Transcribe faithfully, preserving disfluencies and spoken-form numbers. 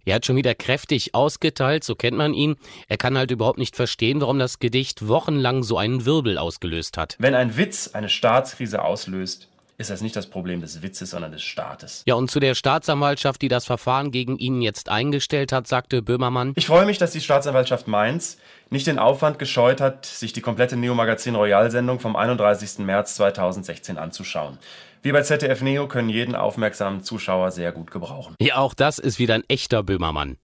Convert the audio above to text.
Er hat schon wieder kräftig ausgeteilt, so kennt man ihn. Er kann halt überhaupt nicht verstehen, warum das Gedicht wochenlang so einen Wirbel ausgelöst hat. Wenn ein Witz eine Staatskrise auslöst, ist das nicht das Problem des Witzes, sondern des Staates. Ja, und zu der Staatsanwaltschaft, die das Verfahren gegen ihn jetzt eingestellt hat, sagte Böhmermann: Ich freue mich, dass die Staatsanwaltschaft Mainz nicht den Aufwand gescheut hat, sich die komplette Neo Magazin Royal-Sendung vom einunddreißigsten März zweitausendsechzehn anzuschauen. Wir bei Z D F Neo können jeden aufmerksamen Zuschauer sehr gut gebrauchen. Ja, auch das ist wieder ein echter Böhmermann.